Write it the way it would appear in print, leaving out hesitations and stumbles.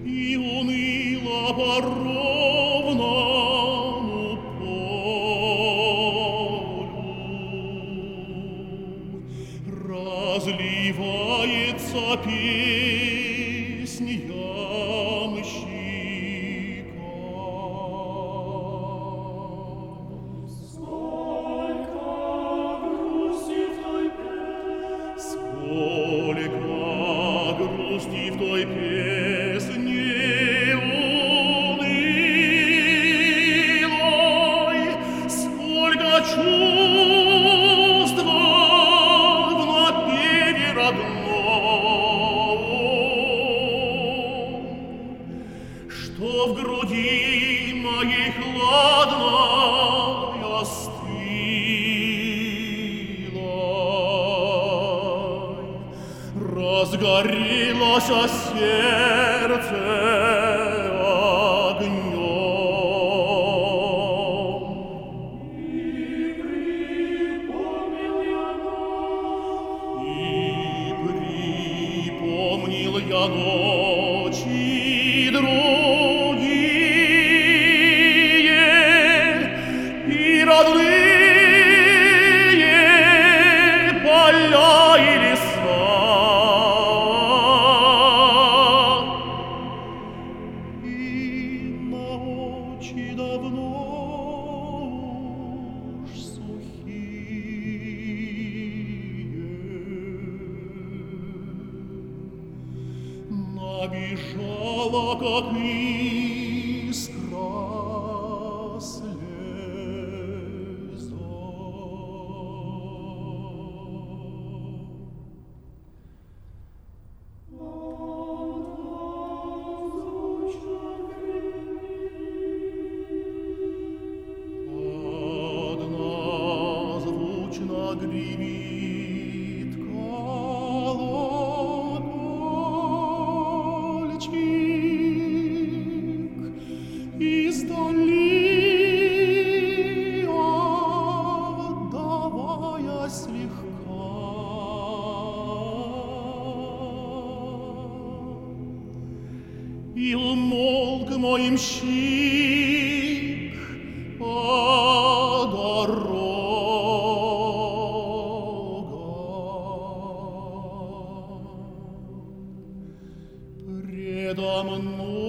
и уныло по ровному полю разливается песнь ямщика. Сколько грусти в той песне унылой, сколько чувств в напеве родном, что в груди моей хладной остылой разгорелось сердце огнем. И припомнил я ночи другие и родные поля и леса. Давно уж сухие набежала, как искра слеза. Гремит колокольчик издали, отдавая слегка. И умолк мой ямщик по дороге. Предо мной